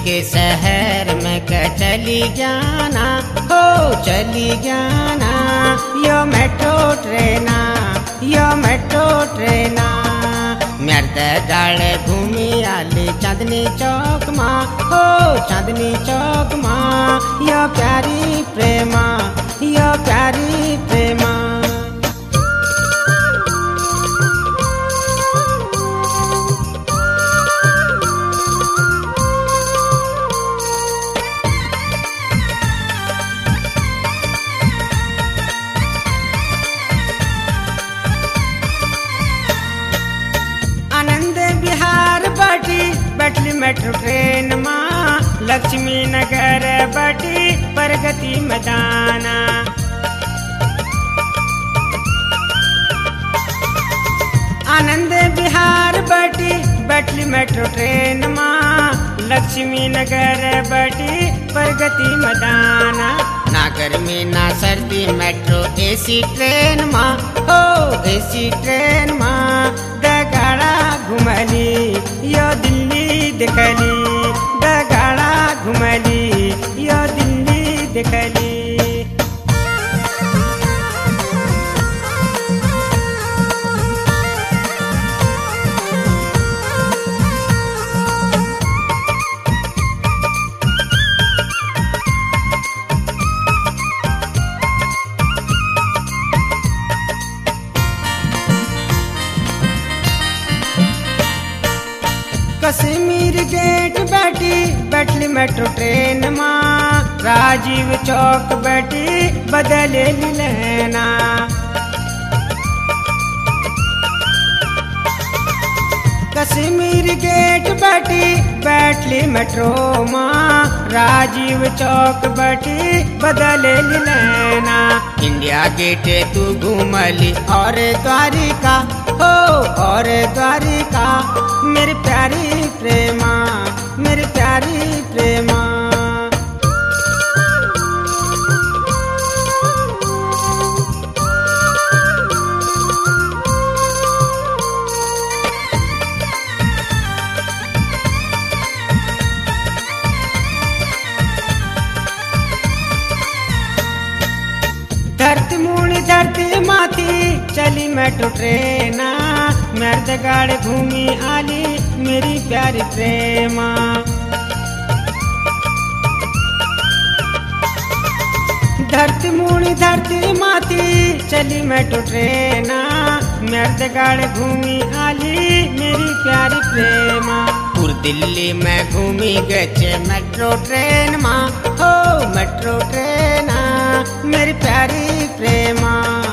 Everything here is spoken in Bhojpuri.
के शहर में चली जाना, हो चली जाना। यो मेट्रो ट्रेना, यो मेट्रो ट्रेना। मर्द गाड़े घूमी आली चांदनी चौक माँ, हो चांदनी चौक माँ। यो प्यारी प्रेमा, यो प्यारी प्रेमा। आनंद विहार बैठली मेट्रो ट्रेन माँ, लक्ष्मी नगर बैठी प्रगति मैदाना। आनंद विहार बैठली मेट्रो ट्रेन माँ, लक्ष्मी नगर बैठी प्रगति मैदाना। ना गर्मी ना सर्दी मेट्रो एसी ट्रेन माँ, हो एसी ट्रेन माँ। दगाड़ा घुमली यो दिल्ली देखली, दगाड़ा घुमली यो दिल्ली देखली। कश्मीर गेट बैठली मेट्रो ट्रेन माँ, राजीव चौक बैठी बदले लेना। कश्मीर गेट बैठली मेट्रो माँ, राजीव चौक बैठी बदले लेना। इंडिया गेट तू घूमली और द्वारिका, हो और द्वारिका। मेरी प्यारी प्रेमा, मेरी प्यारी प्रेमा। धरती मूणी धरती माथी चली मेट्रो ट्रेना, मर्द गाड़े घूमी आली मेरी प्यारी प्रेमा। धरती मूणी धरती माथी चली मेट्रो ट्रेना, मर्द गाड़े घूमी आली मेरी प्यारी प्रेमा। पूर दिल्ली में घूमी गए मेट्रो ट्रेन माँ, हो मेट्रो ट्रेना। मेरी प्यारी प्रेमा।